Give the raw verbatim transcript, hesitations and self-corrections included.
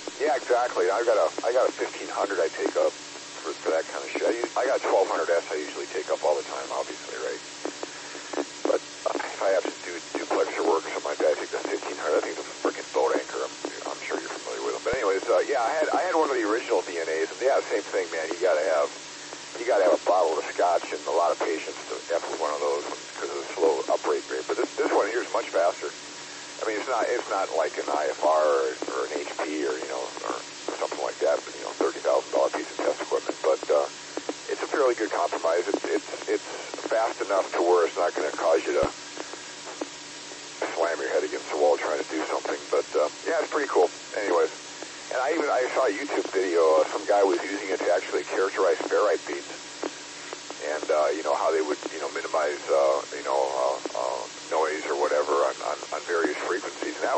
Yeah, exactly. I got a I got a fifteen hundred I take up for, for that kind of shit. I, use, I got twelve hundred S I usually take up all the time, obviously, right? But uh, if I have to do duplexer work or something like that, I take the fifteen hundred. I think it's a freaking boat anchor. I'm, I'm sure you're familiar with them. But anyways, uh, yeah, I had I had one of the original D N As, and yeah, same thing, man. You gotta have you gotta have a bottle of scotch, and a lot of patience to F with one of those because of the slow uprate rate. But this this one here is much faster. I mean, it's not it's not like an I F R or, or an H P or you know or, or something like that. But you know, thirty thousand dollar piece of test equipment. But uh, it's a fairly good compromise. It's it's it's fast enough to where it's not going to cause you to slam your head against the wall trying to do something. But uh, yeah, it's pretty cool. Anyways, and I even I saw a YouTube video. Uh, some guy was using it to actually characterize ferrite beads, and uh, you know how they would you know minimize uh,